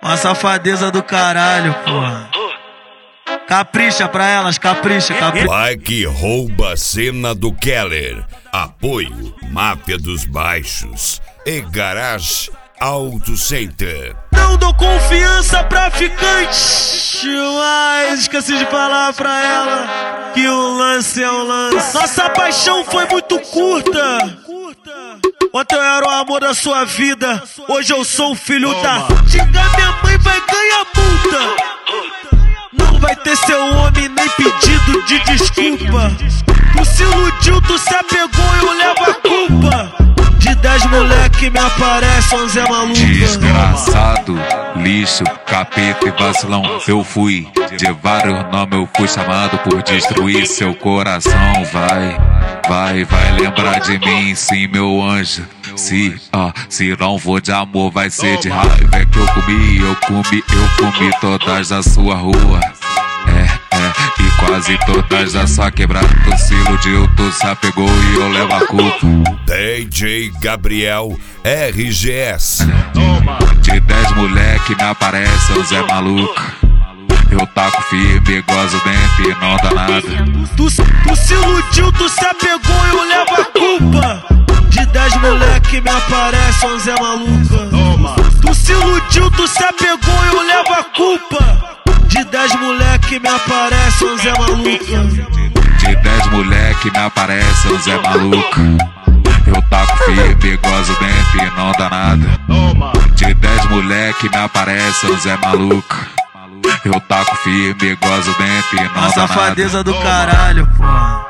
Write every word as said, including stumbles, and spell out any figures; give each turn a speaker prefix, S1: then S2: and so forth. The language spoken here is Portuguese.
S1: Uma safadeza do caralho, porra. Capricha pra elas, capricha, capricha.
S2: Vai que rouba a cena do Keller. Apoio Máfia dos Baixos e Garage Auto Center.
S1: Não dou confiança pra ficante, mas esqueci de falar pra ela que o lance é o lance. Nossa paixão foi muito curta. Ontem eu era o amor da sua vida, hoje eu sou o filho da... Xingar minha mãe vai ganhar multa. Não vai ter seu homem nem pedido de desculpa. Tu se iludiu, tu se apegou e eu levo a culpa. De dez moleque me aparece onze é maluca.
S3: Desgraçado, lixo, capeta e vacilão. Eu fui de vários nomes, eu fui chamado por destruir seu coração. Vai, vai, vai lembrar de mim, sim, meu anjo. Se, ah, se não for de amor, vai ser de raiva. É que eu comi, eu comi, eu comi todas da sua rua. É, é, e quase todas da sua quebrada. Tu se iludiu, tu se apegou e eu levo a culpa.
S2: D J Gabriel R G S.
S3: De dez moleque me aparece o Zé Maluco. Eu taco firme, gozo dentro e não dá nada.
S1: Tu, tu se iludiu, tu se apegou e eu levo a culpa. De dez moleque me aparece um Zé Maluca. Tu se iludiu, tu se apegou e eu levo a culpa. De dez moleque me aparece um Zé Maluca.
S3: De dez moleque me aparece um Zé Maluco. Eu taco firme, gozo dentro e não dá nada. De dez moleque me aparece um Zé Maluco. Eu taco firme, gozo dentro e não dá nada.
S1: Uma safadeza do caralho, porra.